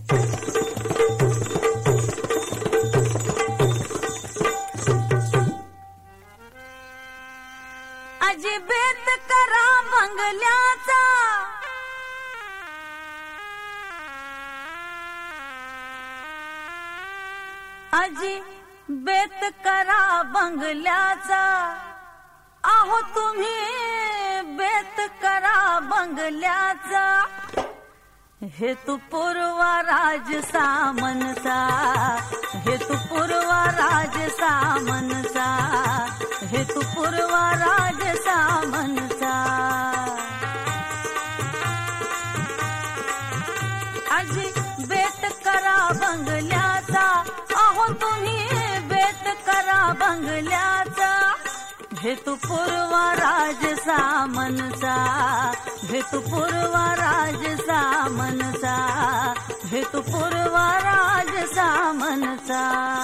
अजिबेत करा बंगल्याचा, अजिबेत करा बंगल्याचा, आहो तुम्ही बेत करा बंगल्याचा, हेतू पूर्वा राज सामनचा, हेतू पूर्वा राज सामनचा, हेतू पूर्वा राज सामनचा. अजी बेत करा बंगल्याचा, आहो तुम्ही बेत करा बंगल्याचा, हेतू पूर्वा राज सामनचा, हेतू पूर्वा राज सामनचा, हेतू पूर्वा राज सामनचा.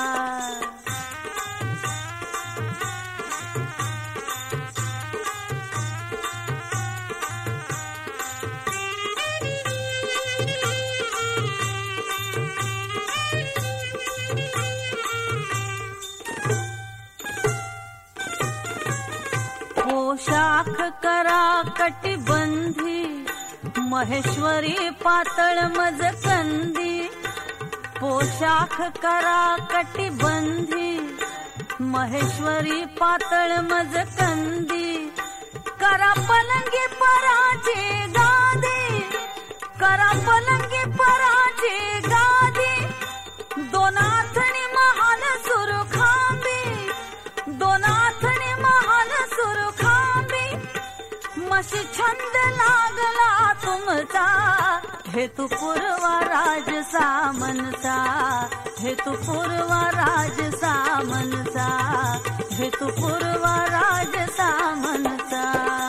पोशाख करा कटिबंधी, महेश्वरी पातळ मजकंदी, पोशाख करा कटिबंधी, महेश्वरी पातळ मजकंदी, करा पलंगी पराची गादी, करा पलंगी पराची गादी, दोन आथणी महाल सुरखांबी, दोन आथणी महाल सुरखांबी, मशी छंद लागला तुमचा, हेतू पूर्वा राज सामनचा, हेतू पूर्वा राज सामनचा, हेतू पूर्वा राज सामनचा.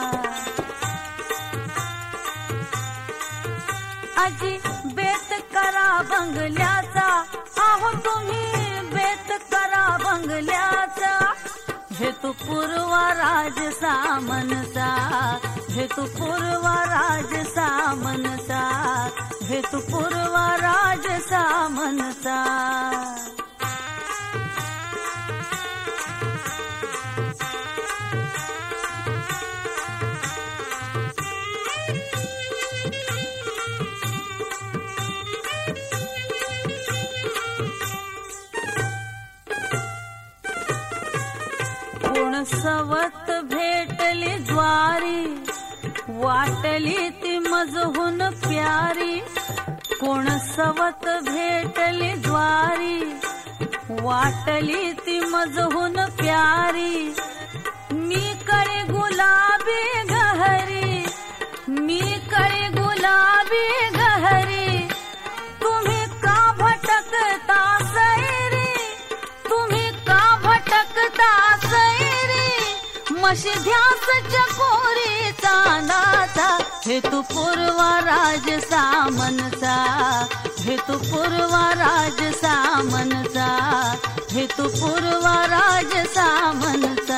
अजी बेत करा बंगल्याचा, आहो तुम्ही बेत करा बंगल्याचा, हेतू पूर्वा राज सामनचा, हेतू पूर्वा राज सामनचा, हेतू पूर्वा राज सामनचा. कोण सवत भेटली द्वारी, वाटली ती मजहून प्यारी, कोण सवत भेटली द्वारी, वाटली ती मजहून प्यारी, मी कळे गुलाबी गहरी, मी कळे गुलाबी गहरी, तुम्ही का भटकता सैरी, तुम्ही का भटकता सैरी, मशी ध्यास चकोरी चांदाचा, हेतू पूर्वा राज सामनचा, हेतू पूर्वा राज सामनचा, हेतू पूर्वा राज सामनचा.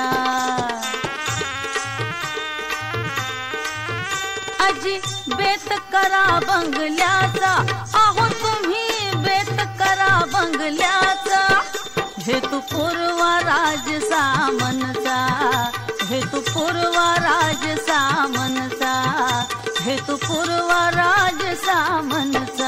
अजी बेत करा बंगल्याचा, आहो तुम्ही बेत करा बंगल्याचा, हेतू पूर्वा राज सामनचा, हेतू पूर्वा राज सामनचा, हेतू पूर्वा राज सामनचा.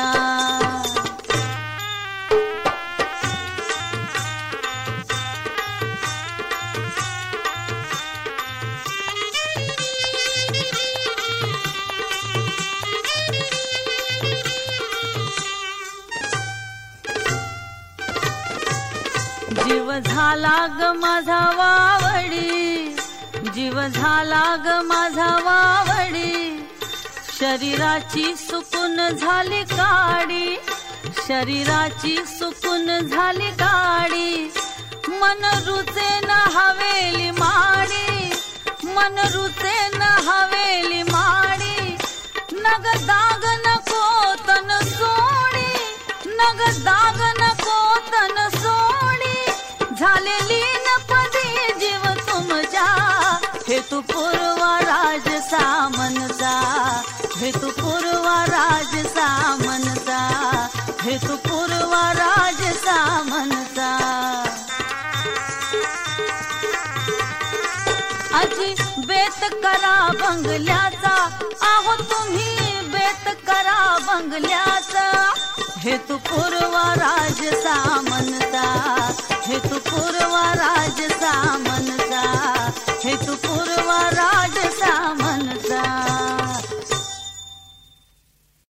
जीव झाला ग माझा वावडी, जीव झाला ग माझा वावडी, शरीराची सुकून झाली काडी, शरीराची सुकून झाली काडी, मन रुचे न हवेली माडी, मन रुचे न हवेली माडी, नग दाग नको तन सोडी, नग दाग नको तन सोडी, झालेली न पदी जीव तुमच्या, हेतू पूर्वा राज सामनचा, हेतू पूर्वा राज सामनचा, हेतू पूर्वा राज सामनचा आजी बेत करा बंगल्याचा आहो तुम्ही बेत करा बंगल्याचा हेतू पूर्वा राज सामनचा हेतू पूर्वा